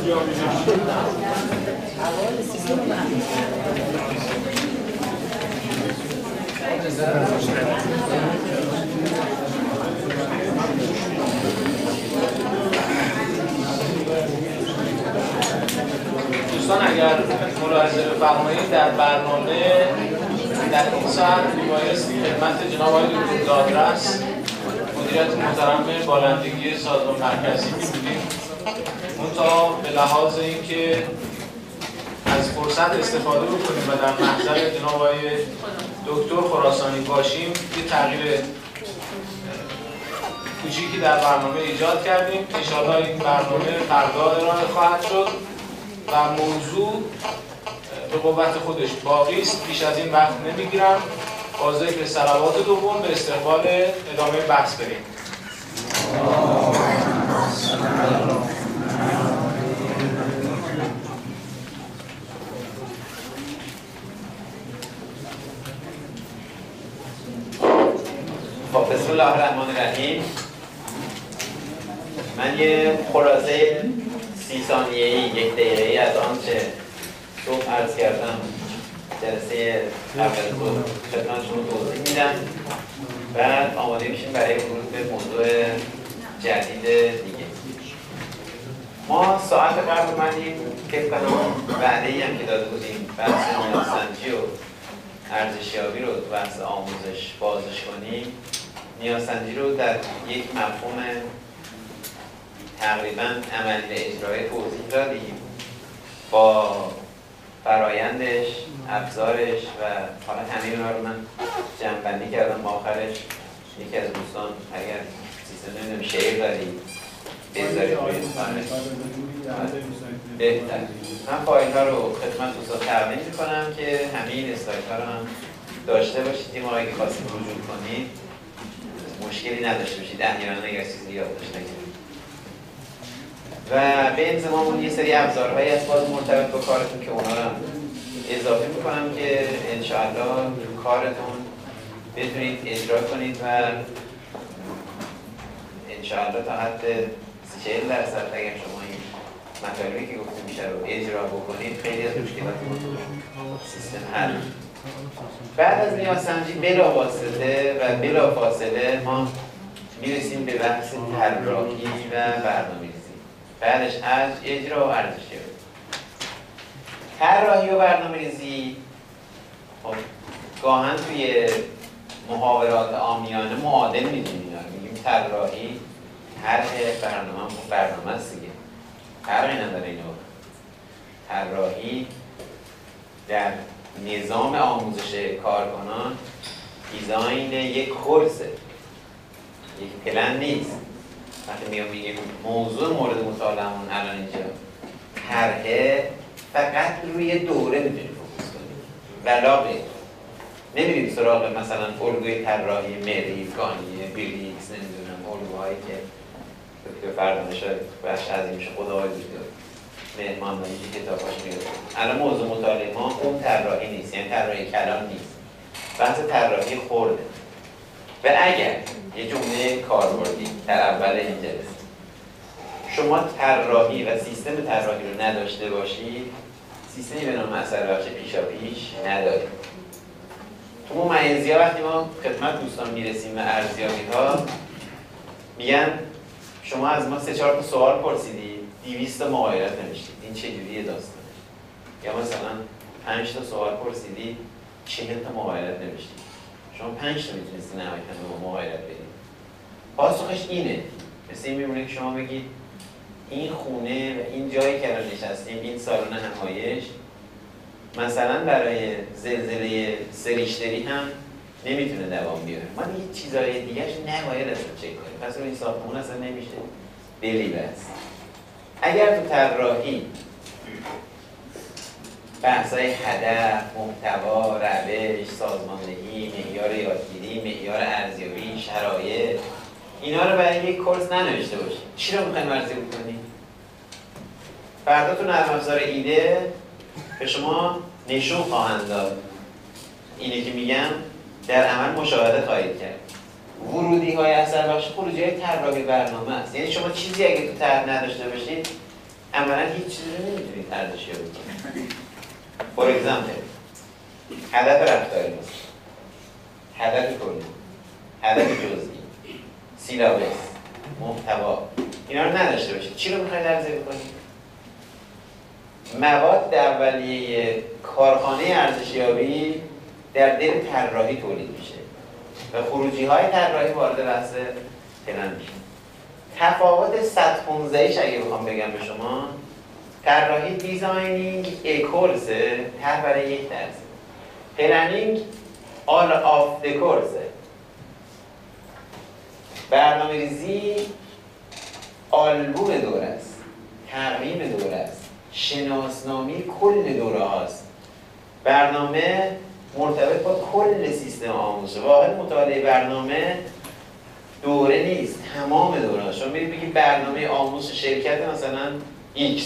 دوستان اگر ملاحظه بفرمایید در برنامه در این ساعت میبایستی خدمت جناب آقای دکتر دادرس مدیریت محترم بالندگی سازمان مرکزی می‌بودیم. منتها به لحاظ اینکه از فرصت استفاده بکنیم و در محضر جناب آقای دکتر خراسانی باشیم یه تغییر کوچیکی در برنامه ایجاد کردیم. انشاءالله این برنامه فردا ارائه خواهد شد و موضوع به قوت خودش باقی است. بیش از این وقت نمیگیرم. با ذکر صلوات دوم به استقبال ادامه بحث بریم. بسم الله الرحمن الرحیم. من یه خلاصه 30 ثانیه‌ای 1 دقیقه‌ای از آنچه صبح عرض کردم جلسه اول صبح خدمتشون توضیح میدم. بعد آماده میشیم برای ورود به موضوع جدید دیگه. ما ساعت قبل اومدیم که وعده‌ای هم که داده بودیم بحث نیازسنجی و ارزشیابی رو تو بحث آموزش بازش کنیم. نیازسنجی رو در یک مفهوم تقریباً عملی اجرایی توضیح دادیم با فرایندش، ابزارش و حالا همه اونا رو من جمع‌بندی کردم. با آخرش یکی از دوستان اگر سیستم نمیدونم شعر دارید بذارید روی بهتر. من فایل ها رو خدمت دوستان تقدیم می‌کنم که همین اسلایت ها رو هم داشته باشید. این موقعی که خواستید رجوع کنید مشکلی نداشته باشید. احیانا اگر چیزی یادداشت نگیرید. و به انضمام یه سری ابزارهایی از باز مرتبط با کارتون که اونا رو اضافه میکنم که انشاءالله کارتون بتونید اجرا کنید و انشاءالله تا حد 40% اگر شما این مطالبی که گفته میشه رو اجرا بکنید خیلی از مشکلاتون سیستم حل. بعد از نیازسنجی بلافاصله و بلافاصله ما میرسیم به بحث طراحی و برنامه‌ریزی. بعدش از اجرا و ارزشیابی. طراحی و برنامه‌ریزی خب گاهن توی محاورات عامیانه معادل می‌دونیم. میگیم طراحی طرح برنامه است دیگه. فرقی نداره اینو. طراحی در نظام آموزش کارکنان دیزاین یک کورسه، یک پلن نیست. وقتی میگیم موضوع مورد مطالعه‌مون الان اینجا طرحه، فقط روی دوره میتونیم فوکوس کنیم ولا غیر. نمیریم سراغ مثلا الگوی طراحی مری، گانیه، بیلیکس، نمیدونم الگوهایی که دکتر فردانه شاید بخش عظیمش خداوند دکتر مهمانداری که کتاباش میاد. الان موضوع مطالعه ما اون طراحی نیست، یعنی طراحی کلام نیست، بحث طراحی خورده. و اگر یه جمله کاربردی در اول این جلسه شما طراحی و سیستم طراحی رو نداشته باشید، سیستمی به نام اثر بخش پیشاپیش ندارید. تو ممیزی‌ها وقتی ما خدمت دوستان میرسیم و ارزیابی‌ها میگن شما از ما 3-4 تا سوال پرسیدید 200 تا مقایرت نوشتید، این چجوریه داستانش؟ یا مثلا 5 تا سوال پرسیدید 40 تا مقایرت نوشتید. شما 5 تا میتونستید نهایتاً به مقایرت بدید. پاسخش اینه، مثل این میمونه که شما بگید این خونه و این جایی که الان نشستیم، این سالن همایش مثلا برای زلزله سریشتری هم نمیتونه دوام بیاره. ما دیگه چیزای دیگه‌اش نباید اصلا چک کنیم. پس رو این ساختمون اصلا نمیشه بری بس. اگر تو طراحی بحث‌های هدف، محتوا، روش، سازماندهی، معیار یادگیری، معیار ارزیابی، شرایط، اینا رو برای یک کورس ننوشته باشید، چی رو می‌خواید ارزیابی کنید؟ فردا تو نرم افزار ایده به شما نشون خواهند داد. اینه که میگم در عمل مشاهده خواهید کرد. ورودی‌های اثر بخش خروجی‌های طراحی برنامه است. یعنی شما چیزی اگه تو طرح نداشته باشید، عملا هیچ چیزی رو نمیتونید ارزشیابی کنید. فور اگزامپل هدف رفتاری است، هدف کلی، هدف جزئی، سیلابس، محتوا، اینا رو نداشته باشید. چی رو میخواید ارزیابی کنید؟ مواد اولیه کارخانه ارزشیابی در دل طراحی تولید میشه و خروجی های طراحی وارد بحث پلن میشه. تفاوت 115 اگه بخوام بگم به شما، طراحی دیزاینینگ کورسه، طرح برای یک درسه. پلنینگ all of the کورسه. برنامه‌ریزی آلبوم دوره است، تقویم دوره است، شناسنامه کل دوره هاست. برنامه مرتبط با کل سیستم آموزش. واحد مطالعه برنامه دوره نیست، تمام دوره هاست. شما میرید بگید برنامه آموزش شرکت مثلا X،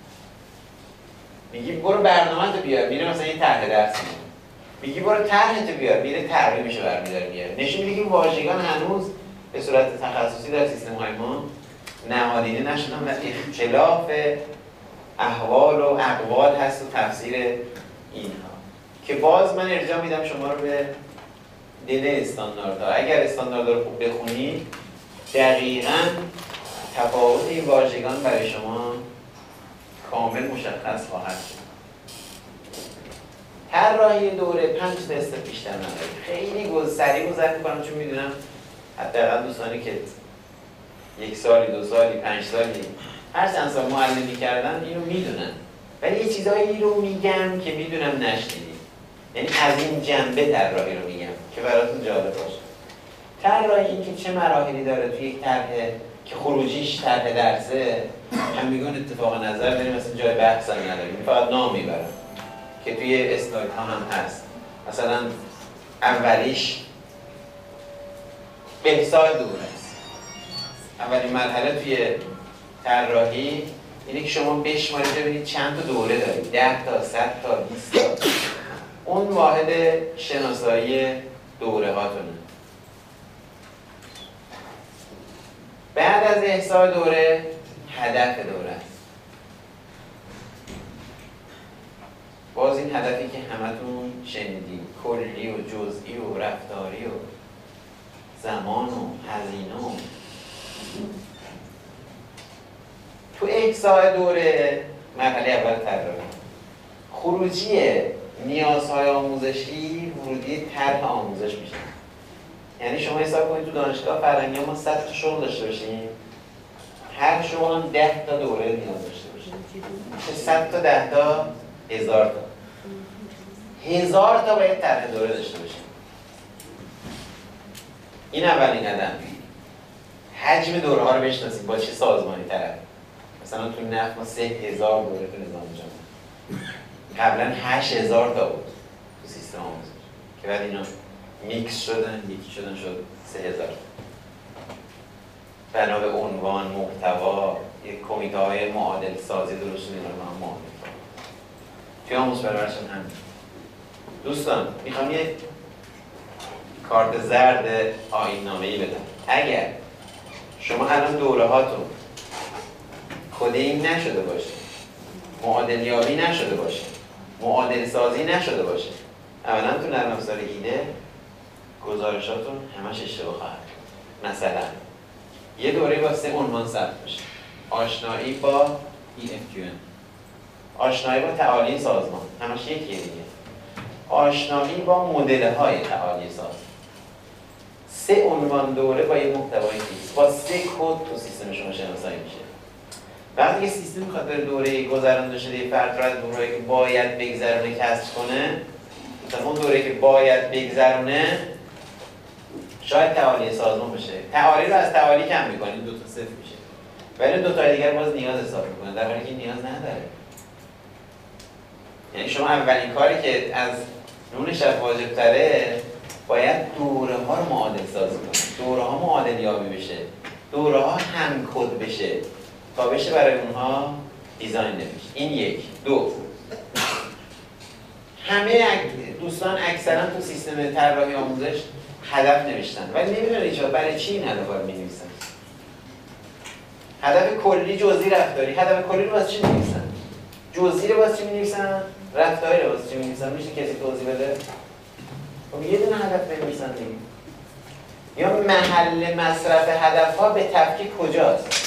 میگی برو برنامه تو بیار، میره مثلا این طرح درس میگی برو طرح تو بیار، میره تقویمشو برمی‌داره میاره. نشون میده که واژگان هنوز به صورت تخصصی در سیستم‌های ما نهادینه نشدن و اختلاف احوال و اقوال هست و تفسیر اینها که باز من ارجاع میدم شما رو به دل استانداردها. اگر استانداردها رو خوب بخونید دقیقاً تفاوت این واژگان برای شما کامل مشخص خواهد شد. طراحی دوره 5 تا استپ بیشتر نداره. خیلی سریع گذر میکنم چون میدونم حداقل دوستانی که 1 سالی 2 سالی 5 سالی هر چند سال معلمی کردن اینو میدونن، ولی یه چیزایی رو میگم که میدونم نشنیدید. یعنی از این جنبه طراحی رو میگم که براتون جالب باشه. طراحی این که چه مراحلی داره توی یک طرح که خروجیش طرح درسه، همگان اتفاق نظر داریم، مثلا جای بحث هم نداریم، فقط نام میبرم که توی اسلاید ها هم هست. مثلا اولیش بهسال دوره است. اولین مرحله توی طراحی اینه که شما بشمارید ببینید چند تا دوره دارید، 10 تا 100 تا 20 تا. اون واحد شناسایی دوره هاتونه. بعد از احصای دوره هدف دوره است. باز این هدفی که همتون شنیدید، کلی و جزئی و رفتاری و زمان و هزینه و تو احصای دوره مرحله اول طراحی. خروجی نیازهای آموزشی ورودی طرح آموزش میشه. یعنی شما حساب کنید تو دانشگاه فرهنگی ما 100 تا شغل داشته باشیم، هر شغل هم 10 تا دوره نیاز داشته باشیم. 100 تا 10 تا 1000 تا 1000 تا باید طرح دوره داشته باشیم. این اولین قدم. حجم دوره ها رو بشناسید با چه سازمانی طرف. مثلا تو نفت ما 3000 دوره تو نظام جمهوری، قبلا 8000 تا بود تو سیستم آموزش که بعد اینا میکس شدن، یکی شدن شد 3000. بنا به عنوان، محتوا، یک کمیته های معادل سازی درست اینا رو هم معادل کنیم. توی آموزش پرورش هم همین. دوستان میخوام یه کارت زرد آیین نامه‌ای بدم. اگر شما الان دوره هاتون کدینگ نشده باشه، معادل یابی نشده باشه، معادل سازی نشده باشه، اولا تو نرم افزار ایده گزارشاتون همش اشتباه خواهد. مثلا یه دوره با 3 عنوان ثبت میشه: آشنایی با EFQN، آشنایی با تعالی سازمان، همش یکیه دیگه، آشنایی با مدل های تعالی سازمان. 3 عنوان دوره با یه محتوای فیکس با 3 کد تو سیستم شما شناسایی میشه. وقتی یه سیستم میخواد بره دوره گذرانده شده یه فرد رو از دوره‌ای که باید بگذرونه کسب کنه، مثلا اون دوره‌ای که باید بگذرونه شاید تعالی سازمان بشه. تعالی رو از تعالی کم می‌کنید 2 تا 0 میشه. ولی 2 تا دیگر باز نیاز حساب می‌کنه در حالی که نیاز نداره. یعنی شما اولین کاری که از نونش واجب‌تره باید دوره ها رو معادل سازی کنید. دوره ها معادل یابی بشه. دوره ها هم کد بشه تا بشه برای اونها دیزاین نمیشه. این 1. 2. همه دوستان اکثرا تو سیستم طراحی آموزش هدف نوشتن ولی نمیدونن برای چی این هدف‌ها رو می‌نویسن. هدف کلی، جزئی، رفتاری. هدف کلی رو واسه چی می‌نویسن؟ جزئی رو واسه چی می‌نویسن؟ رفتاری رو واسه چی می‌نویسن؟ میشه کسی توضیح بده؟ خب یه دونه هدف بنویسن دیگه. یا محل مصرف هدف‌ها به تفکیک کجاست؟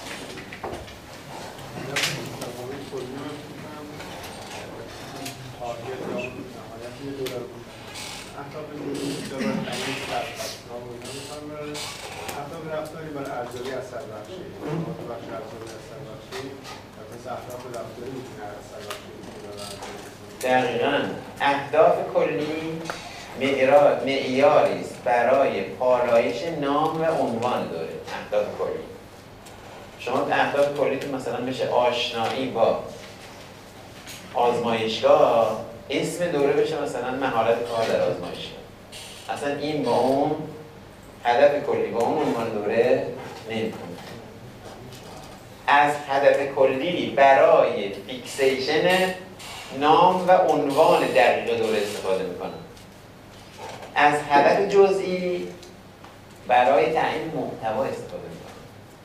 اهداف رفتاری برای ارزیابی اثر بخشی، بخش ارزیابی اثر بخشی، مثلا اهداف رفتاری میتونه اثر بخشی. دقیقاً اهداف کلی معیاری است برای پالایش نام و عنوان دوره. اهداف کلی شما اهداف کلیتون مثلا بشه آشنایی با آزمایشگاه، اسم دوره بشه مثلا مهارت کار در آزمایشگاه. اصلا این با اون هدف کلی با اون عنوان دوره نمی‌کنه. از هدف کلی برای فیکسیشن نام و عنوان دقیق دوره استفاده میکنن. از هدف جزئی برای تعیین محتوا استفاده میکنن.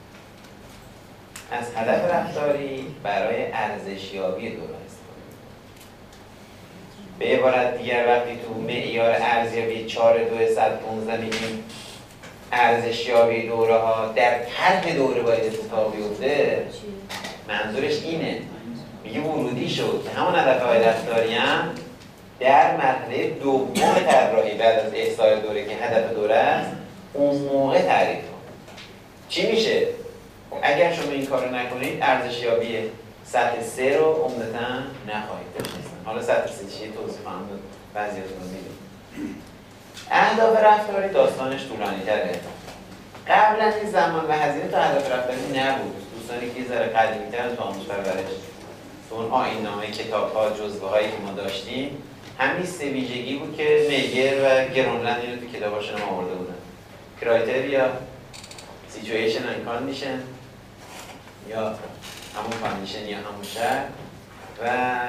از هدف رفتاری برای ارزشیابی دوره استفاده میکنن. به عبارت دیگر وقتی تو معیار ارزیابی 4.215 میگیم ارزشیابی دوره ها در طرح دوره باید اتفاق بیفته، منظورش اینه، میگه ورودی شد که همون هدف‌های رفتاری هم در مرحله دوم طراحی بعد از احصای دوره که هدف دوره است اون موقع تعریف کن. چی میشه؟ اگر شما این کارو نکنید ارزشیابی سطح 3 رو عمدتاً نخواهید داشت. حالا سطح 3 چیه توضیح خواهم داد، بعضیاتون میدونید. اهداف رفتاری داستانش طولانی‌تره. قبلا این زمان و هزینه تا هدف رفتاری نبود. دوستانی که یه ذره قدیمی‌ترن تو آموزش پرورش تو اون آیین‌نامه کتاب‌ها جزوه‌هایی که ما داشتیم همین سه ویژگی بود که میگر و گرونلند اینو تو کتاباشون آورده بودن. کرایتریا، سیچویشن اند کاندیشن یا همون کاندیشن یا همون شرط و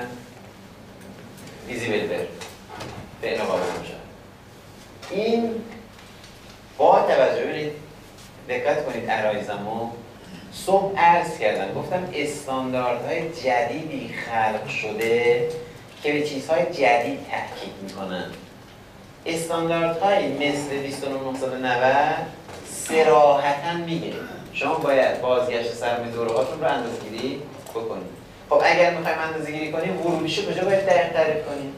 ویزیبل ور فعل قابل مشاهده. این با توجه ببینید دقت کنید عرایزمو صبح عرض کردم گفتم استانداردهای جدیدی خلق شده که به چیزهای جدید تحقیق میکنن. استانداردهایی مثل 29990 صراحتاً میگه شما باید بازگشت سرمایه دوره هاتون رو اندازه‌گیری بکنید. خب اگر میخوایم اندازه‌گیری کنیم ورودیشو کجا باید دقیق تعریف کنیم؟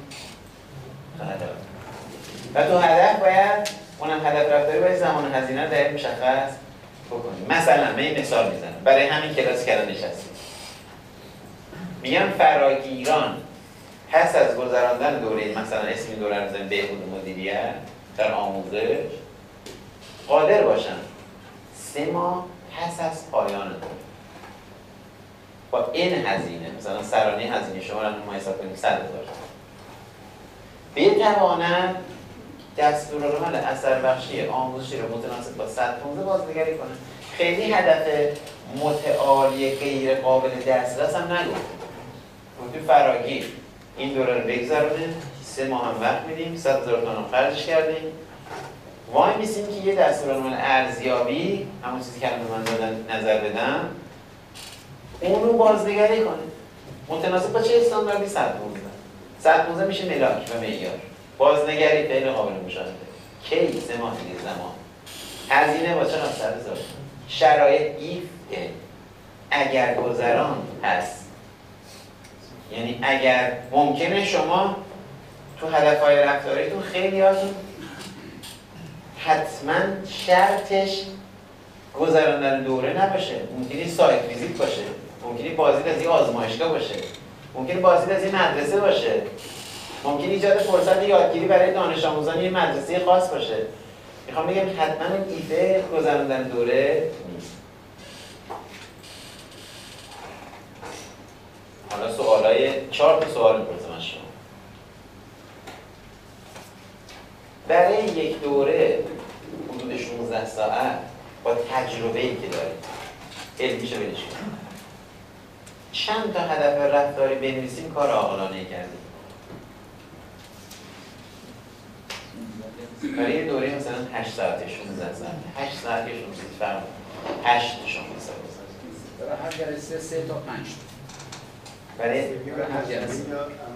و تو هدف باید اونم هدف رفتاری باید زمان هزینه دقیق مشخص بکنیم. مثلا من این مثال میزنم برای همین کلاس کردن نشستیم. میگم فراگیران پس از گذراندن دوره مثلا اسمی دوره رو بزنیم بهبود مدیریت در آموزش قادر باشن 3 ماه پس از پایان دوره با این هزینه مثلا سرانه هزینه شما رو ما حساب کنیم 100,000 بتوانند دستورالعمل اثر بخشی آموزشی رو متناسب با 115 بازنگری کنن. خیلی هدف متعالی غیر قابل دسترس هم نگفتیم. گفتیم فراگیر این دوره رو بگذرونه 3 ماه هم وقت میدیم 100,000 تومان خرجش کردیم وای میسیم که یه دستورالعمل ارزیابی همون چیزی که من دادن نظر بدم اون رو بازنگری کنه متناسب با چه استانداردی 115 میشه ملاک و معیار بازنگری فعل قابل مشاهده کی 3 ماه دیگه زمان هزینه با چقدر 100,000 شرایط ایف اگر گذران هست یعنی اگر ممکنه شما تو هدفهای رفتاریتون خیلی هاتون حتما شرطش گذراندن دوره نباشه ممکنه سایت ویزیت باشه ممکنه بازدید از یه آزمایشگاه باشه ممکنه بازدید از یه مدرسه باشه ممکنه ایجاد فرصت یادگیری برای دانش آموزان یه مدرسه خاص باشه میخوام بگم حتما این ایفه گذراندن دوره نیست حالا سوالای 4 تا سوال می‌پرسم از شما برای یک دوره حدود 16 ساعت با تجربه‌ای که دارید علمیشو ولش کنید چند تا هدف رفتاری بنویسیم کار عاقلانه کردیم برای یه دوره مثلا 8 ساعته 16 ساعته 8 ساعته 16 فرق 8 شما حساب برای هر جلسه 3 تا 5 برای هر جلسه.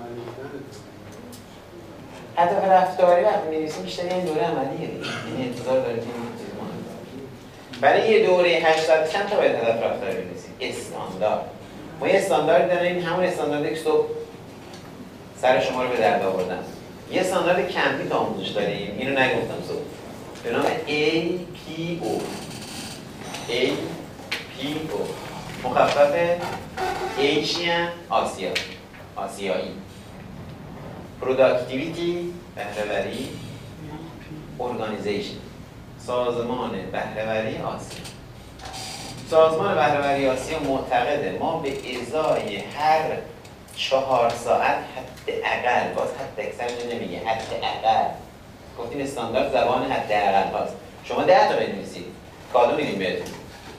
هدف رفتاری وقتی می‌نویسیم بیشتر این دوره عملیه دیگه. یعنی انتظار داره که این چیز مهمه. برای یه دوره 8 ساعته چند تا باید هدف رفتاری بنویسیم؟ استاندارد. ما یه استاندارد داریم، همون استانداردی که صبح سر شما رو به درد آوردم. یه استاندارد کمپی تا آموزش داریم، اینو نگفتم صبح. به نام APO. APO. مخفف ایشین آسیا. آسیایی. پروداکتیویتی بهره‌وری ارگانیزیشن. سازمان بهره‌وری آسیا. سازمان بهره‌وری آسیا معتقده ما به ازای هر 4 ساعت حداقل، باز حد اکثر نمیگه، حداقل گفتیم استاندارد زبان حداقل هاست. شما 10 تا بنویسید کادو میدیم بهتون،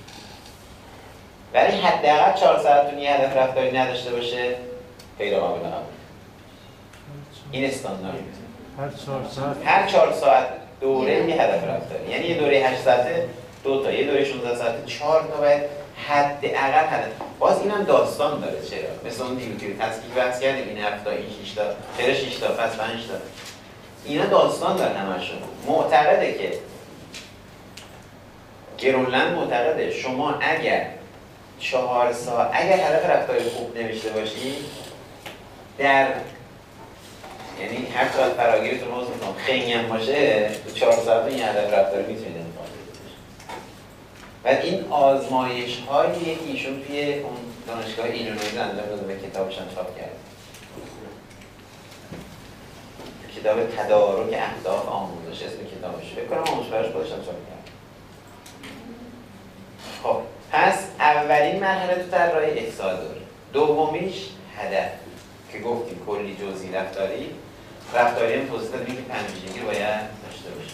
ولی حداقل 4 ساعتتون یه هدف رفتاری نداشته باشه غیر قابل قبول. این استاندارد. هر 4 ساعت دوره یه هدف رفتاری، یعنی یه دوره 8 ساعته 2 تا، یه دوره 16 ساعته 4 تا باید حداقل هدف. باز اینم داستان داره. چرا؟ مثل اون دیگه تسکیل بحث کردیم این هفته این 6 تا، چرا 6 تا پس 5 تا. اینا داستان داره همشون. معتقده که گرونلند معتقده شما اگر 4 ساعت اگر هدف رفتاری خوب نوشته باشی در یعنی هر ساعت فراگیرتون رو می‌کنم خنگ هم باشه تو 4 ساعت این هدف رفتاری میتونید انتخاب بدید. و این آزمایش‌هایی که ایشون توی اون دانشگاه ایلینویز انجام داده به کتابش هم چاپ کرد. کتاب تدارک اهداف آموزش اسم کتابش. فکر کنم آموزش براش خودش هم چاپ کرد. خب پس اولین مرحله تو طراحی احصا داره. دومیش هدف که گفتیم کلی جزئی رفتاری هم توضیح دادیم که 5 ویژگی باید داشته باشه.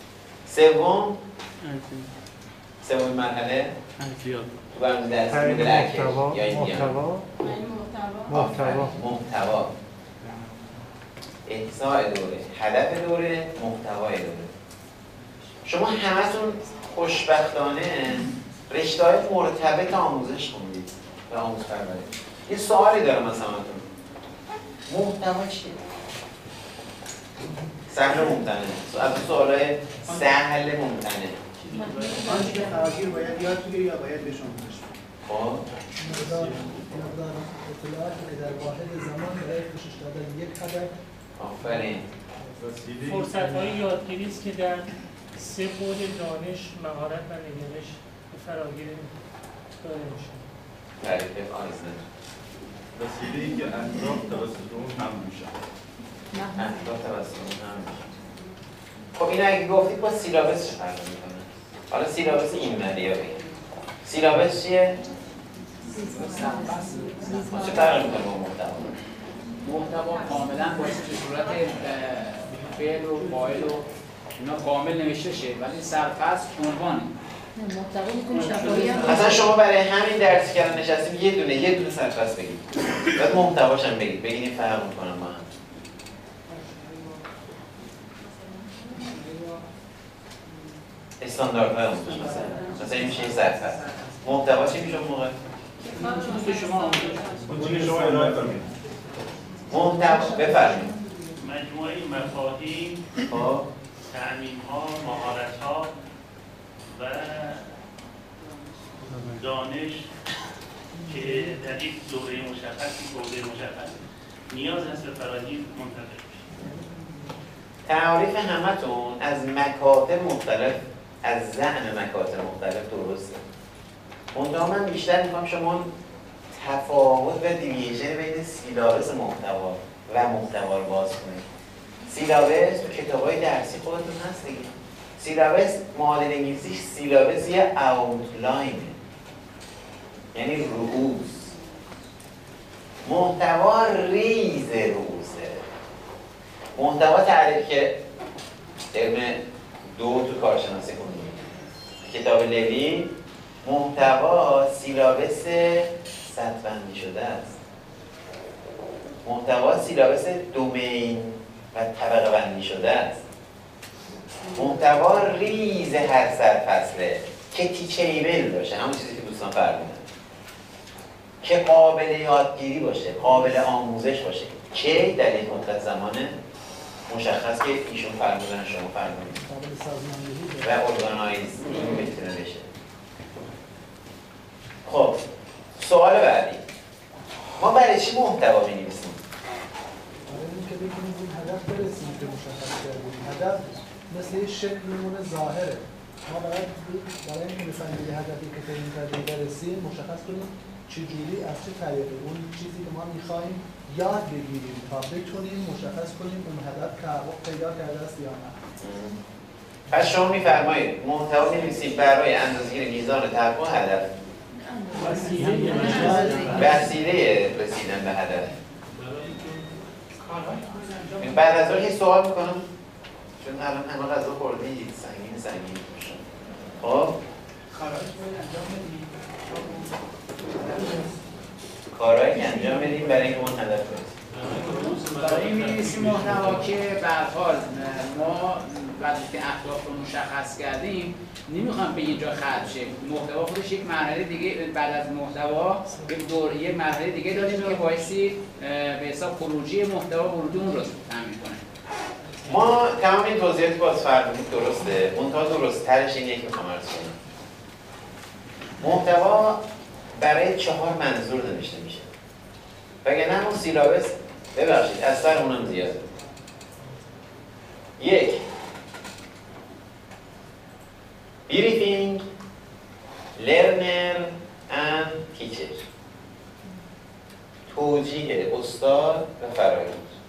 سومین مرحله تو برنامه درسی مدل اکش یا این محتوا. احصاء دوره، هدف دوره، محتوای دوره. شما همتون خوشبختانه رشته‌های مرتبط آموزش خوندید و آموزش پرورش. یه سوالی دارم مثلا محتوا چیه؟ سهل و ممتنع. از سوالای سهل ممتنع. آنچه که فراگیر باید یاد بگیری یا باید به شما بشه. خب مقدار اطلاعاتی که در واحد زمان برای کشش دادن یک هدف. آفرین. فرصت‌های یادگیری است که در 3 بعد دانش، مهارت و نگرش به فراگیر داده میشه. تعریف آیزنر. وسیله‌ای که اهداف توسط اون هم میشه. اهداف توسط اون هم میشه. خب اینو اگه گفتید با سیلابس چه فرق میکنه؟ حالا سیلابس این مریه بگیم. سیلابس چیه؟ چه فرق میکنه با محتوا؟ محتوا کاملا باشه به صورت فعل و فاعل و اینا کامل نوشته شه، ولی سرفصل عنوانه. محتوا میتونه شفاهی هم اصلا شما برای همین درس کردن نشستیم یه دونه سرفصل بگید. بعد محتواش هم بگید این فرق میکنه با هم. استانداردهای آموزش مثلا این میشه یه سرفصل. محتوا چی میشه اون موقع؟ به شما آموزش. اون شما ارائه کنید. محتوا بفرمایید. مجموعه مفاهیم، تعمیم‌ها، مهارت‌ها و دانش که در یک دوره مشخص نیاز هست به فراگیر منتقل بشه. تعریف همتون از مکاتب مختلف، از ذهن مکاتب مختلف درسته. منتها من بیشتر میخوام شما تفاوت و دیویژن بین سیلابس محتوا و محتوا رو باز کنید. سیلابس تو کتاب‌های درسی خودتون هست دیگه. سیلابس معادل انگلیسیش سیلابس یه اوتلاینه، یعنی رؤوس. محتوا ریز رؤوسه. محتوا تعریف که ترم 2 تو کارشناسی خوندیم کتاب لوی، محتوا سیلابس سطبندی شده است. محتوا سیلابس دومین و طبقه بندی شده است. محتوا ریز هر سرفصله که تیچیبل باشه، همون چیزی که دوستان فرمودن. که قابل یادگیری باشه، قابل آموزش باشه. که در یک مدت زمان مشخص که ایشون فرمودن شما فرمودید و ارگانایزینگ میتونه بشه. خب سوال بعدی، ما برای چی محتوا می‌نویسیم؟ برای اینکه بتونیم این هدف برسیم که مشخص کردیم. هدف مثل یه شکل نمونه ظاهره. ما برای اینکه بفهمیم یه هدفی که تعیین کردیم برسیم مشخص کنیم چجوری از چه طریقی اون چیزی که ما می‌خوایم یاد بگیریم تا بتونیم مشخص کنیم اون هدف تحقق پیدا کرده است یا نه. پس شما می‌فرمایید محتوا می‌نویسیم برای اندازه‌گیری میزان تحقق هدف، وسیله رسیدن به هدف. بعد از اون یه سوال میکنم چون الان همه غذا خوردید سنگین میشه. خب کارهایی که انجام بدیم برای اینکه اون هدف برسیم. برای این می‌نویسیم محتوا که به هر حال ما وقتی که اهداف رو مشخص کردیم نمیخوام به یه جا ختم شه. محتوا خودش یک مرحله دیگه بعد از محتوا یه مرحله دیگه داریم که بایستی به حساب خروجی محتوا ورودی اون رو تامین کنه. ما تمام این توضیحاتی باز فرمودید درسته، منتها درست ترش اینه که میخوام عرض کنم. محتوا برای 4 منظور نوشته میشه. وگرنه اون سیلابس ببخشید از سر اونم زیاده. 1 briefing learner and teacher، توجیه استاد و فراگیر.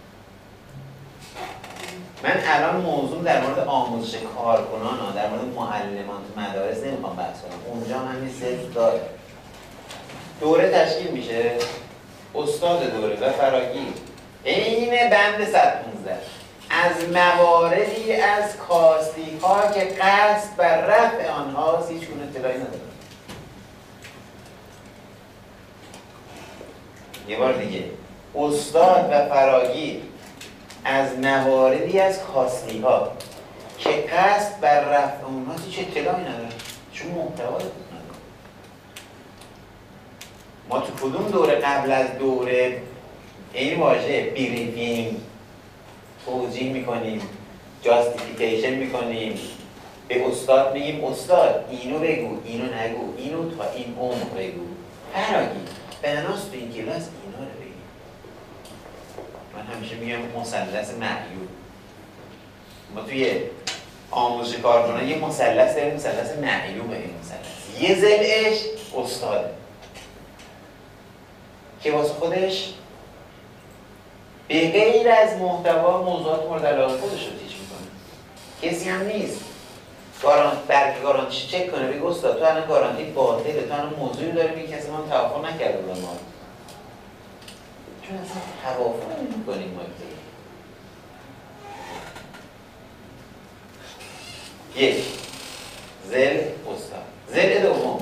من الان موضوع در مورد آموزش کارکنان ها، در مورد معلمان تو مدارس نمیخوام بحث کنم، اونجا همین سلف داره. دوره تشکیل میشه، استاد دوره و فراگیر عین بند 115 از مواردی از کاستی ها که قصد بر رفع آنها هیچ گونه اطلاعی نداره. یه بار دیگه، استاد و فراگیر از مواردی از کاستی ها که قصد بر رفع آنها هیچ اطلاعی نداره، چون محتوا نداره. ما تو کدوم دوره قبل از دوره این واژه بریفینگ توجیه میکنیم، جاستیفیکیشن میکنیم، به استاد میگیم استاد اینو بگو، اینو نگو، اینو تا این عمر بگو، فراگیر بناست تو این کلاس اینا رو بگیم. من همیشه میگم مثلث معیوب. ما توی آموزش کارکنان یه مثلث داریم، مثلث معیوب. این مثلث یه ضلعش استاده که واسه خودش به غیر از محتوا موضوعات مورد علاقه خودش رو تیچ میکنه. کسی هم نیست برگ گارانتیش چک کنه بگه استاد تو الان گارانتی باطله، تو الان موضوعی داری میگه کسی ما توافق نکرده با ما، چون اصلا توافق نمی‌کنیم ما. یک ضلع استاد. ضلع دوم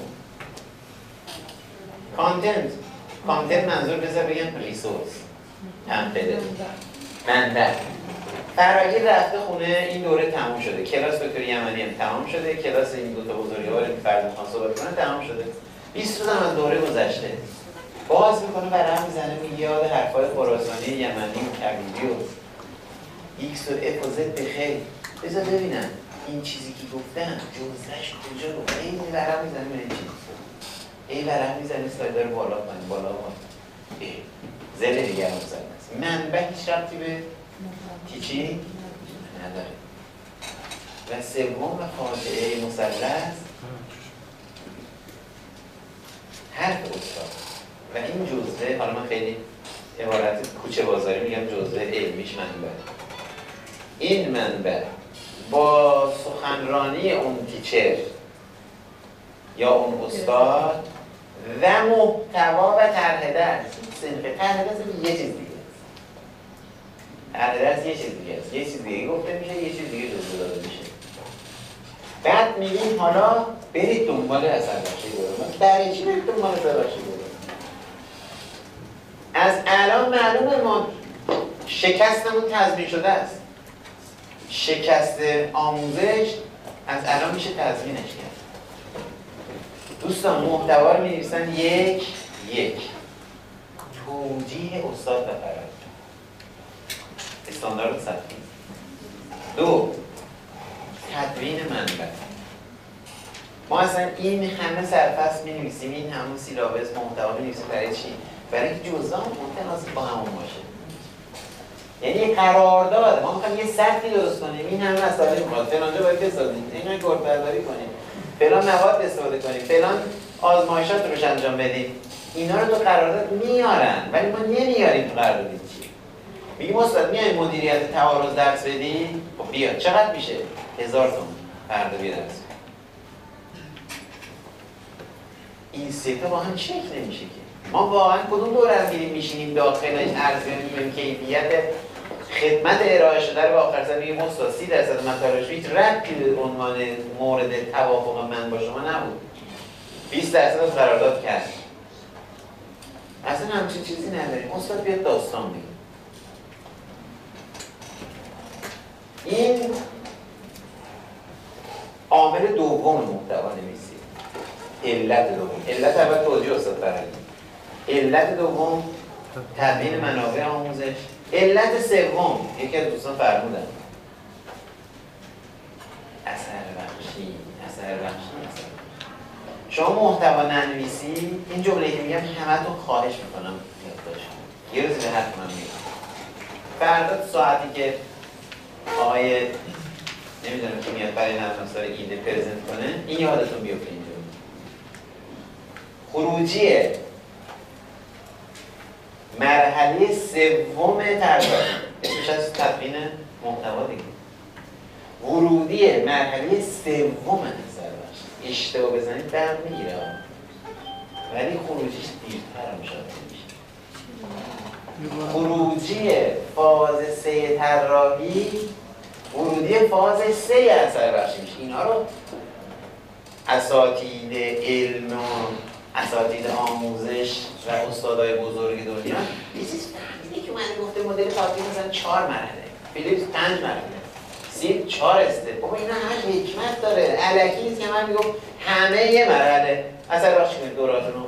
کانتنت منظور بذار بگم ریسورس، تمپده، منبع. فراگیر رفته خونه، این دوره تمام شده، کلاس دکتر یمنی هم تمام شده، کلاس این دوتا بزرگوار که فرد میخوان صحبت کنه تمام شده. 20 روز هم از دوره گذشته. باز میکنه برام میزنه میگه یاد حرفای خراسانی یمنی و کبیری و ایکس و اف و زد بخیر. بذار ببینم این چیزی که گفتم جزش کجا رو این برام میزنه من چی؟ این برام میزنه سایده رو بالا کنیم بالا کنیم. زل دیگر هم زنه. منبع هیچ ربطی به چی؟ نداره. و سوم فاجعه مثلث حرف استاد. و این جزوه، حالا من خیلی عبارت کوچه بازاری میگم، جزوه علمیش منبع. این منبع با سخنرانی اون تیچر یا اون استاد و محتوا و طرح درس، طرح درس یه چیز دیگه است. طرح درس یه چیز دیگه است. یه چیز دیگه گفته میشه، یه چیز دیگه جزوه داده میشه. بعد میگیم حالا برید دنبال اثر بخشی برو. برای چی برید دنبال اثر بخشی برو؟ از الان معلومه ما شکستمون تضمین شده است. شکست آموزش از الان میشه تضمینش کرد. دوستان محتوا رو می‌نویسن یک توجیه استاد و فرد استاندارد سطحی. دو، تدوین منبع. ما اصلا این همه سرفصل می‌نویسیم، این همون سیلابس محتوا می‌نویسیم برای چی؟ برای اینکه جزئیات متناسب با همون باشه. یعنی قرارداد، ما می‌خوایم یه سطحی درست کنیم، این همه مسائل می‌خواد، فلانجا باید بسازیم، اینو گردبرداری کنیم، فلان مواد استفاده کنیم، فلان آزمایشات روش انجام بدیم. اینا رو تو قرارداد میارن، ولی ما نمیاریم تو قرارداد چی؟ میگیم استاد میای مدیریت تعارض درس بدی؟ خب بیا، چقدر میشه؟ 1000 تومان فردا بیا درس. این سه تا با هم چک نمیشه که. ما واقعا کدوم دوره رو میریم میشینیم داخلش ارزیابی می‌کنیم کیفیت خدمت ارائه شده رو به آخر سر میگیم استاد 30% مطالبش هیچ ربطی به عنوان مورد توافق من با شما نبود. 20% از قرارداد کرد. اصلا همچین چیزی نداریم. استاد بیاد داستان بگیم. این عامل دوم محتوا نویسی. علت دوم. علت اول توضیح استاد فرهنگی. علت دوم تدوین منابع آموزش. علت سوم یکی از دوستان فرمودن اثر بخشی. شما محتوا ننویسی، این جمله که میگم همتون خواهش میکنم یادداشت کنید. یه روزی به حرف من میگم. فردا ساعتی که آقای نمیدونم کی میاد برای نرم افزار ایده پرزنت کنه، این یادتون بیفته اینجا. خروجی مرحله سوم طراحی اسمش از تدوین محتوا دیگه. ورودی مرحله سوم نظر بخش. اشتباه بزنید درد میگیره، ولی خروجیش دیرتر مشاهده میشه. خروجی فاز 3 طراحی ورودی فاز 3 اثر بخشی میشه. اینا رو اساتید علم و اساتید آموزش و استادای بزرگ دنیا یه چیز فهمیده که من گفته مدل تدوین مثلا 4 مرحله، فیلیپس 5 مرحله، سیب 4 استپ. بابا اینا هر حکمت داره. الکی نیست که من میگم همه یه مرحله. اثر بخشی کنید دوراتون رو.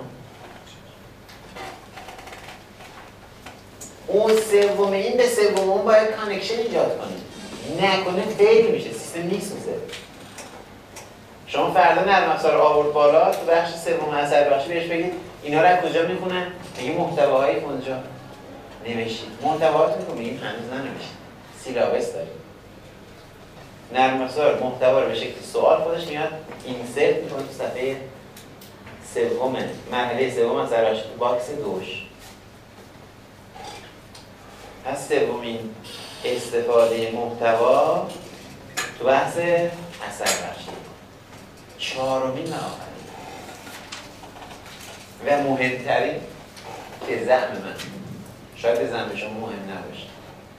اون سوم این به سوم باید کانکشن ایجاد کنید. نکنه فیل میشه، سیستم نیست میشه. شما فردا نرم افزار رو آورد بالا، تو بخش سوم اثر بخشی بهش بگید اینا رو از کجا میخونن؟ بگید محتواهای اونجا نوشید. محتواتون رو میگیم هنوز ننوشید. سیلابس دارید. نرم افزار محتوا رو به شکل سوال خودش میاد اینسرت میکنه تو صفحه سوم مرحله سوم اثر بخشی تو باکس دوش. پس سومین استفاده محتوا تو بحث اثر بخشی. چهارمین و آخرین و مهمترین که زعم من، شاید زعم شما مهم نباشه،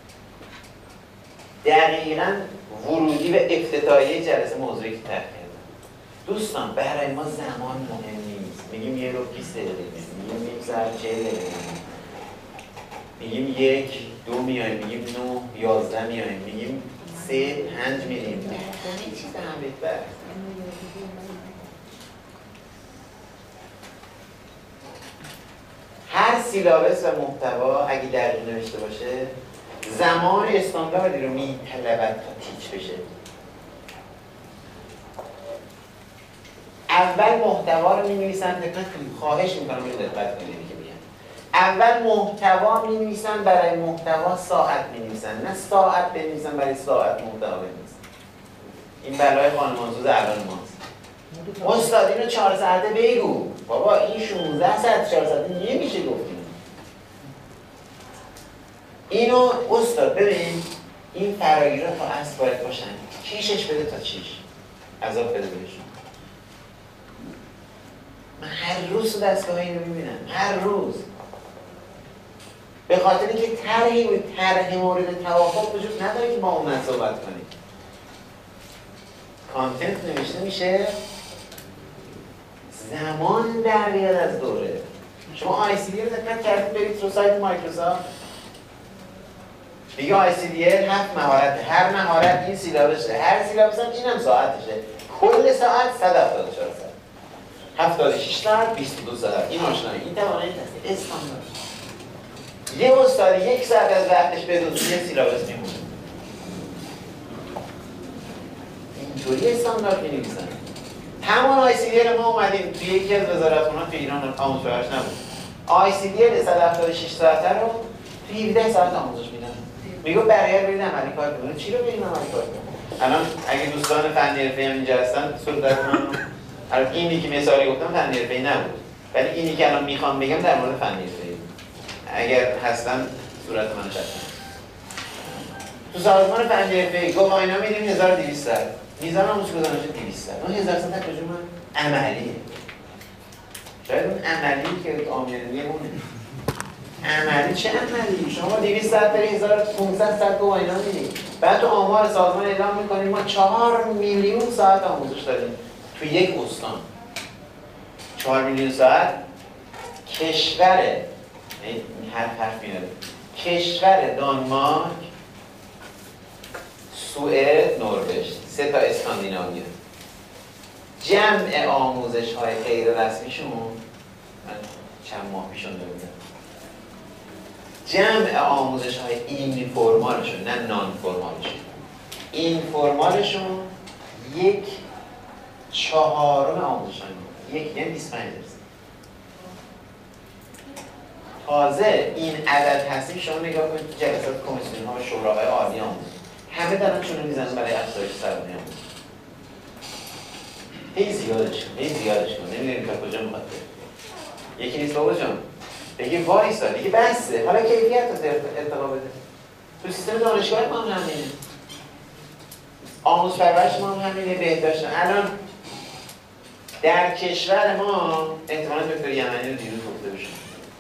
دقیقاً ورودی و افتتاحیه جلسه موضوعی که طرح کردم. دوستان برای ما زمان مهم نیست. میگیم یه رو 20 دقیقه، میگیم یک ساعت 40 دقیقه، میگیم 1 2 میایم، میگیم 9 11 میایم، میگیم 3 5 میریم. همه چیز هم بهتره. هر سیلابس و محتوا اگه دقیق نوشته باشه زمان استانداردی رو میطلبد تا تیچ بشه. اول محتوا رو می‌نویسن، دقت کنید، خواهش می‌کنم اینو دقت کنید که میگم. اول محتوا می‌نویسن، برای محتوا ساعت می‌نویسن، نه ساعت بنویسن برای ساعت محتوا بنویسن. این بلای خانمانسوز الان ماست. استاد اینو 4 ساعته بگو. بابا این 16 ساعت 4 ساعته نمیشه گفتیم. اینو استاد ببین این فراگیرها تا اصل باید باشن. کشش بده تا چیش. عذاب بده بهشون. من هر روز تو دستگاه اینو میبینم. هر روز. به خاطر اینکه طرح مورد توافق وجود نداره که با اون صحبت کنیم. کانتنت نوشته میشه، زمان در بیاد از دوره. شما ICD رو دقت کردید برید رو سایت مایکروسافت، میگه ICDL 7 مهارت، هر مهارت این سیلابسه، هر سیلابس هم اینم ساعتشه. کل ساعت 174 ساعت، 76 ساعت، 22 ساعت. این آشنایی، این توانایی هست استاندارد. یه استاد 1 ساعت از وقتش بدوزه یه سیلابس میمونه. اینطوری استاندارد می‌نویسن. همون ICDL ما اومدیم توی یکی از وزارتخونه‌ها تو ایران آموزش پرورش نبود. ICDL 176 ساعته رو توی 17 ساعت آموزش میدن. میگه بقیه برید عملی کار کنید. چی رو برید عملی کار کنید؟ الان اگه دوستان فنی حرفه‌ای هم اینجا هستن صورت من الان اینی که مثالی گفتم فنی حرفه‌ای نبود. ولی اینی که الان میخوام بگم در مورد فنی حرفه‌ای. اگر هستن صورت منو چک کنید. تو سازمان فنی حرفه‌ای گفت اینا میدیم 1200 ساعت. میزان آموزش گذارنش 200 ساعت. اون 1000 ساعت کجا من عملیه. شاید اون عملی که آمیانه مونه. عملی چه عملی؟ شما 200 ساعت بری 1500 ساعت با اینا میدید. بعد تو آمار سازمان اعلام میکنیم ما 4 میلیون ساعت آموزش داریم تو یک استان. 4 میلیون ساعت کشور این حرف میاره. کشور دانمارک، سوئد، نروژ، 3 تا اسکاندیناویه. جمع آموزش های غیر رسمیشون من چند ماه پیشون دارم. جمع آموزش های این فرمالشون نه نان فرمالشون، این فرمالشون 1/4 آموزش های یعنی 25%. تازه این عدد هستی شما نگاه کنید تو جلسات کمیسیون ها و شوراهای عالی آموزش همه دارن چونه میزنن برای افزایش سرمایه آموزش. هی زیادش کن نمیدونیم تا کجا میخواد بره. یکی نیست بابا جان بگی وایسا دیگه بسه حالا کیفیت رو ارتقا بده. تو سیستم دانشگاه ما هم همینه، آموزش پرورش ما هم همینه، بهداشت. الان در کشور ما احتمالاً دکتر یمنی رو دیروز گفته بشه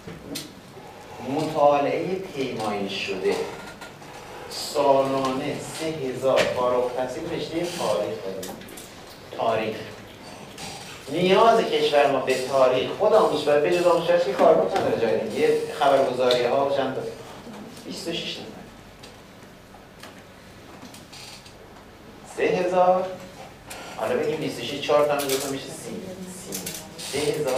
مطالعه پیمایش شده سالانه 3000 فارغ التحصیل رشته تاریخ داریم. تاریخ نیاز کشور ما به تاریخ خود آموزش باید به جز آموزش که کاربرد نداره جای دیگه. یه خبرگزاری ها چند تا 26 نفر 3000 حالا بگیم 26 4 تا میشه 30 3000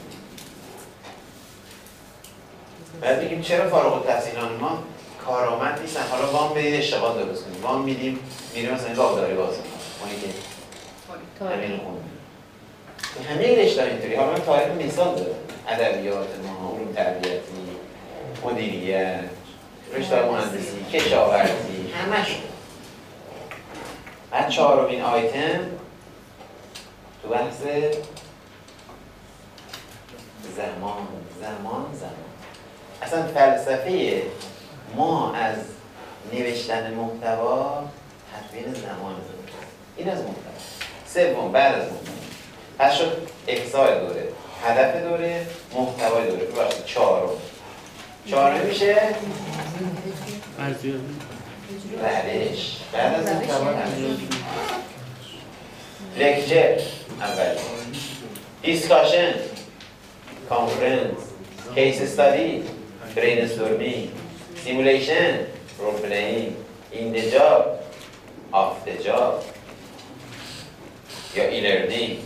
بعد بگیم چرا فارغ التحصیلان ما کارآمد نیستن. حالا وام بدید اشتغال درست کنیم. وام میدیم میریم مثلا باغداری باز ما که همین خون همه رشته اینطوری. حالا من تاریخ مثال دارم، ادبیات ما، علوم تربیتی، مدیریت، رشته مهندسی، کشاورزی، همشون. بعد 4مین آیتم تو بحث زمان اصلا فلسفه ما از نوشتن محتوا تدوین زمان این از محتوا. سوم بعد از محتوا پس شد احصای دوره، هدف دوره، محتوای دوره. ببخشید چهارم میشه روش. بعد از محتوا لکچر اول، دیسکاشن، کانفرنس، کیس استادی، برین استورمینگ، سیمولیشن، رول پلیینگ، این دی جاب، آف دی جاب یا ای لرنینگ.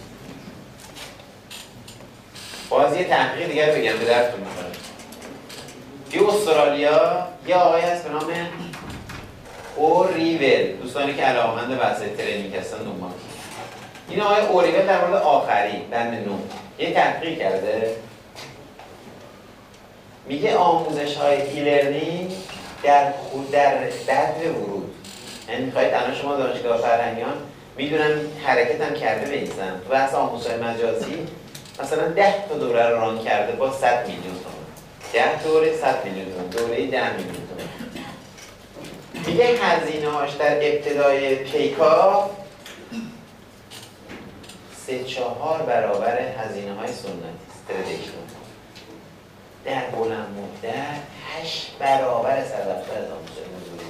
باز یه تحقیق دیگر بگم به درتون می‌خوره. توی استرالیا یه آقای هست به نام اوریول. دوستانی که علاقه‌مند بحث ترنینگ هستن دنبال. این آقای اوریول در مورد آخری قرن 9 یه تحقیق کرده. میگه آموزش های ای لرنینگ در بدو ورود، یعنی میخواید الان شما دانشگاه فرهنگیان میدونم حرکت هم کرده به این سمت. تو بحث آموزش های مجازی مثلا 10 تا دوره رو ران کرده با 100 میلیون تومان. 10 دوره 100 میلیون تومان، دوره 10 میلیون تومان. میگه هزینه هاش در ابتدای پیکا 3-4 برابر هزینه های سنتی است. تردیشنال در بلند مدت 8 برابر صرف‌ها از آموزش حضوری.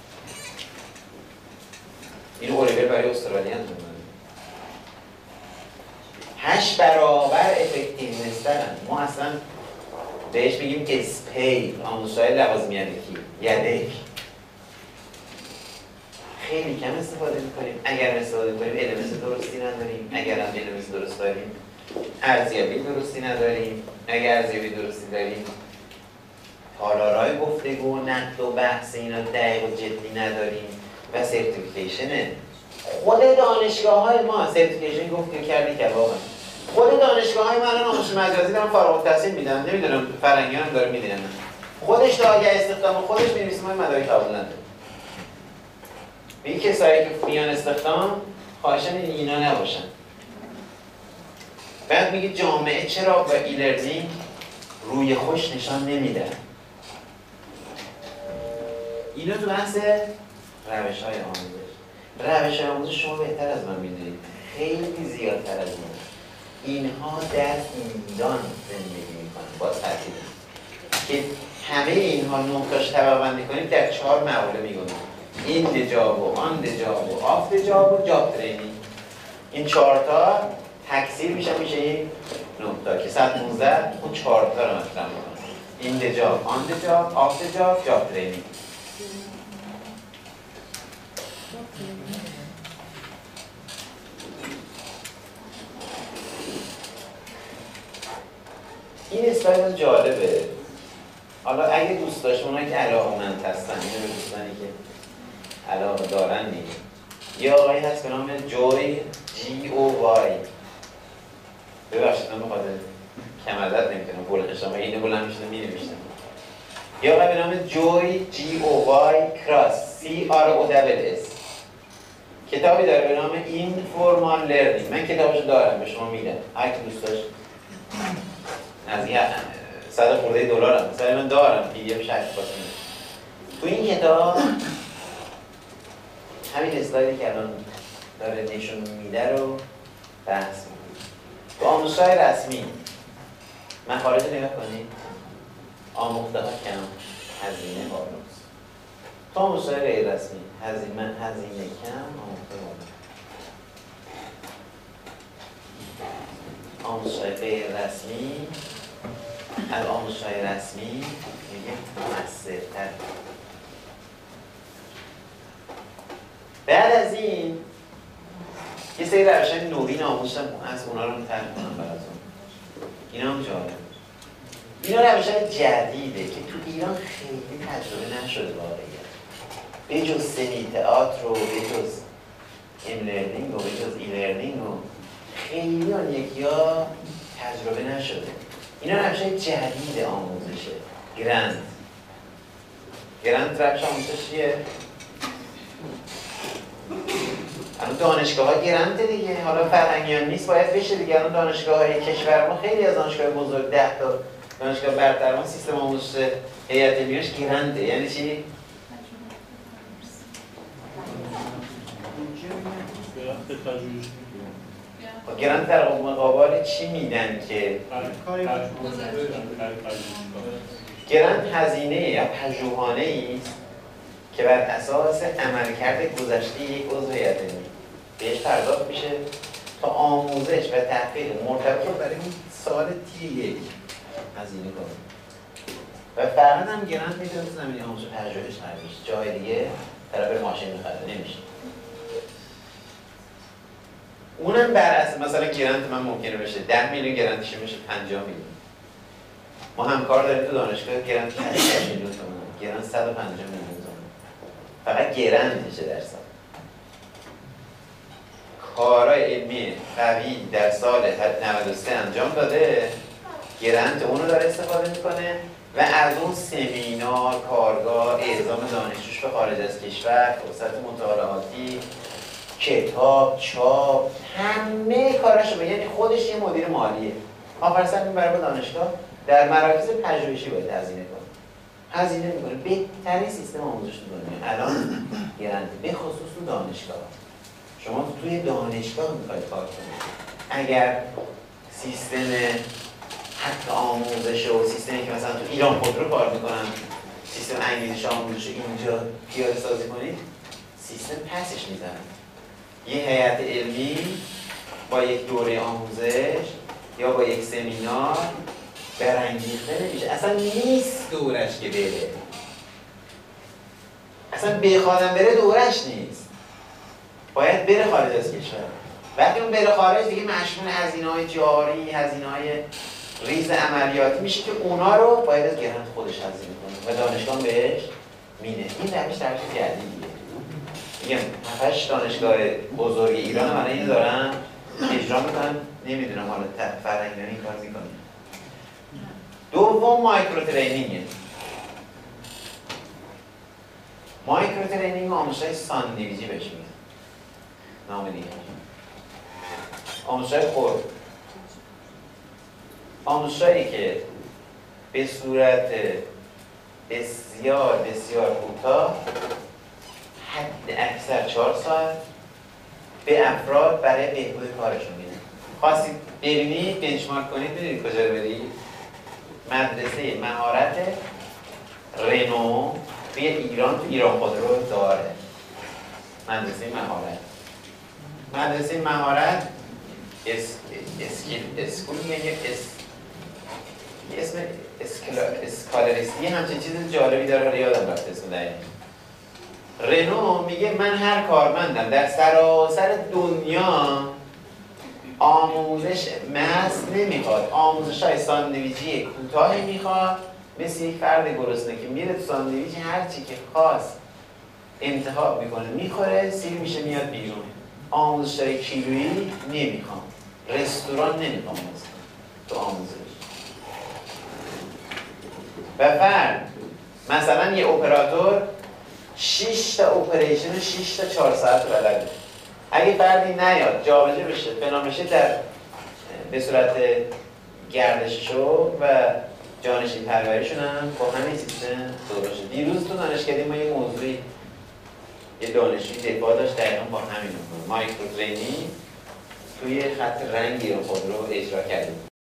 این اوریول برای استرالیا هم 8 برابر افکتیو نسترن. ما اصلا بهش میگیم اسپی، آموزش‌های لوازم یدک. خیلی کم استفاده میکنیم. اگر استفاده میکنیم LMS درستی نداریم. اگر هم LMS درست داریم ارزیابی درستی نداریم. اگر ارزیابی درستی داریم تالارهای گفتگو نقد و بحث اینا دقیق و جدی نداریم و سرتیفیکیشنه. خود دانشگاه‌های ما سرتیفیکیشن گفت که کردی کبابه. خود دانشگاه‌های ما الان آموزش مجازی دارن فارغ التحصیل میدن، نمیدونم فرنگیان هم داره میدن. خودش تا آگه استخدام خودش می‌نویسه ما مدارک قبول نداریم. این کسایی که میان استخدام خواهشاً اینا نباشن. بعد میگه جامعه چرا با ایلرنینگ روی خوش نشان نمیده. اینا تو بحث روش‌های آموزش. روش‌های آموزش شما بهتر از من میدونید. خیلی زیادتر از من. اینها در ایران زندگی میکنن با ترتیب که همه اینها نقطه‌اش طبقه بندی کنید در 4 مقوله میگن. این جاب و آن جاب و آف جاب و جاب ترینینگ. این 4 تا تکثیر میشه این نقطه که 119 اون 4 تا رو مطرح میکنه. این جاب، آن جاب، آف جاب، جاب ترینینگ. این اسلاید جالبه. حالا اگه دوست داشت اونایی که علاقه‌مند هستن، اینو به دوستانی که علاقه دارن میگه. یه آقایی هست به نام جوی GOY. ببخشید من بخاطر کم عدد نمیتونم بلندش کنم. اینو بلند میشدم مینوشتم. یه آقایی به نام جوی GOY کراس CROSS. کتابی داره به نام اینفورمال لرنینگ. من کتابشو دارم به شما میدم. هر کی دوست داشت از این 100 خورده دلار هم مثلا من دارم PDF شرح واسه. تو این کتاب همین اسلایدی که الان داره نشون میده رو بحث می‌کنه. تو آموزش‌های رسمی مخارج نگاه کنید. آموخته‌ها کم، هزینه بالاست. تو آموزش‌های غیر رسمی هزینه کم، آموخته بالا. آموزش‌های غیر رسمی از آموزش‌های رسمی میگه مؤثرتر. بعد از این یه سری روش‌های نوین آموزش از اونا رو تعریف کنم براتون. اینا هم جالب. اینا روش‌های جدیده که تو ایران خیلی تجربه نشده واقعیت. به جز سمی تئاتر و به جز لرنینگ و به جز ایلرنینگ و خیلی آن یکی‌ها تجربه نشده. اینا روش‌های جدید آموزشه. گرند روش آموزش چیه؟ الان دانشگاه‌ها گرنده دیگه. حالا فرهنگیان نیست باید بشه دیگه. الان دانشگاه‌های کشور ما خیلی از دانشگاه بزرگ 10 تا دانشگاه برتر ما سیستم آموزش هیئت علمیش گرنده. یعنی چی؟ گرند در مقابل چی میدن که گرند هزینه یا پژوهانه‌ای است که بر اساس عملکرد گذشته یک عضو هیئت علمی بهش پرداخت میشه تا آموزش و تحقیق مرتبط برای اون سال T1 هزینه کنه. و فقط هم گرند میده تو زمینه آموزش پژوهش نمیشه. جای دیگه طرف ماشین می‌خره نمیشه. اونم بر اساس مثلا گرند من ممکنه بشه 10 میلیون گرندش میشه 50 میلیون. ما همکار داریم تو دانشگاه گرند 8 میلیون تومان. گرند 150 میلیون تومان. فقط گرندشه در سال. کارهای علمی قوی در سال 93 انجام داده، گرند اونو داره استفاده میکنه و از اون سمینار، کارگاه، اعزام دانشجوش به خارج از کشور، فرصت مطالعاتی، کتاب، چاپ، همه کاراشو یعنی خودش یه مدیر مالیه. آخر سر این برای دانشگاه در مراکز پژوهشی باید هزینه کنه. هزینه میکنه. بهترین سیستم آموزش تو دنیا الان گرنده، به خصوص تو دانشگاه. شما توی دانشگاه میخواید کار کنید. اگر سیستم حتی آموزش و سیستمی که مثلا تو ایران خودرو کار میکنن، سیستم انگیزش آموزش اینجا پیاده سازی کنید، سیستم پسش میزنه. یه هیئت علمی با یک دوره آموزش یا با یک سمینار برانگیخته نمیشه. اصلا نیست دورش که بره. اصلا بخوادم بره دورش نیست. باید بره خارج از کشور. وقتی اون بره خارج دیگه مشمول هزینه‌های جاری، هزینه‌های ریز عملیاتی میشه که اونا رو باید از گرانت خودش تنظیم کنه و دانشگاه بهش مینه. این روش جدیدیه. میگم 7-8 دانشگاه بزرگ ایران من اینو دارن اجرا میکنن، نمیدونم حالا فرهنگی این کار میکنن. دوم مایکرو ترینینگه. مایکرو ترینینگ آموزش‌های ساندویچی بهش میگن. نام دیگه. آموزش‌های خرد. آموزش‌هایی که به صورت بسیار بسیار کوتاه، حد اکثر 4 ساعت به افراد برای بهبود کارشون میدن. خواستید ببینید بنچمارک کنید ببینید کجا رو برید. مدرسه مهارت رنو توی ایران، تو ایران خودرو داره. مدرسه مهارت اسکول میگه اسم اسکالریستی همچین چیز جالبی داره، یادم رفت اسم دقیقی. رنو میگه من هر کارمندم در سراسر دنیا آموزش مست نمیخواد، آموزش های ساندویچی کوتاهی میخواد، مثل یک فرد گرسنه که میره تو ساندویچ هر چی که خواست انتخاب میکنه میخوره، سیر میشه میاد بیرون. آموزش های کیلویی نمیخوام، رستوران نمیخوام تو آموزش. و فرد مثلا یه اپراتور 6 تا اپریشن 6 تا 4 ساعت رو بلده. اگه فردی نیاد جابجا بشه فلان بشه به صورت گردششو و جانشین پروریشون هم با همین سیستم درست شد. دیروز تو دانشکده ما یه موضوعی یه دانشجوی دفاع داشت دقیقا با همین مایکرو ترینینگ توی خط رنگی خود رو اجرا کردیم.